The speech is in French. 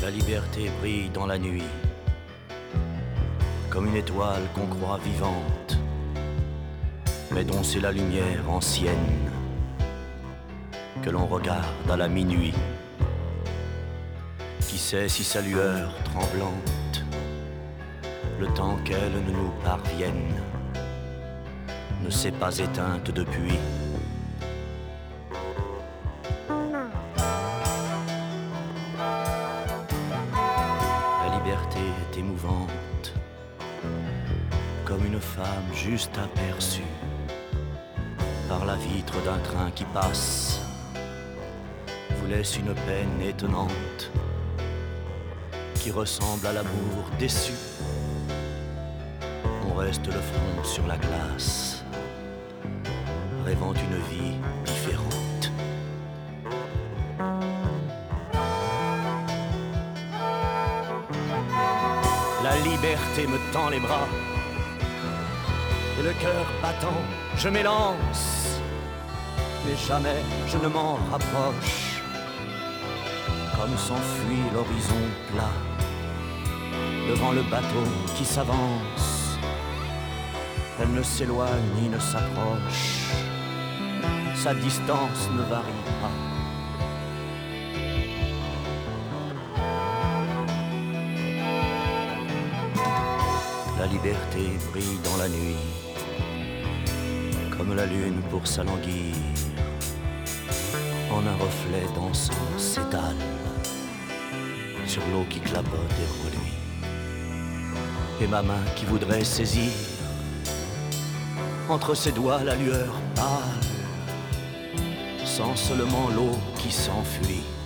La liberté brille dans la nuit, comme une étoile qu'on croit vivante, mais dont c'est la lumière ancienne que l'on regarde à la minuit. Qui sait si sa lueur tremblante, le temps qu'elle ne nous parvienne, ne s'est pas éteinte depuis. La liberté est émouvante, comme une femme juste aperçue par la vitre d'un train qui passe, vous laisse une peine étonnante qui ressemble à l'amour déçu. On reste le front sur la glace, rêvant une vie différente. La liberté me tend les bras, et le cœur battant, je m'élance, mais jamais je ne m'en rapproche, comme s'enfuit l'horizon plat devant le bateau qui s'avance. Elle ne s'éloigne ni ne s'approche, sa distance ne varie pas. La liberté brille dans la nuit, comme la lune pour s'alanguir, en un reflet dansant s'étale sur l'eau qui clapote et reluit. Et ma main qui voudrait saisir entre ses doigts la lueur pâle, sent seulement l'eau qui s'enfuit.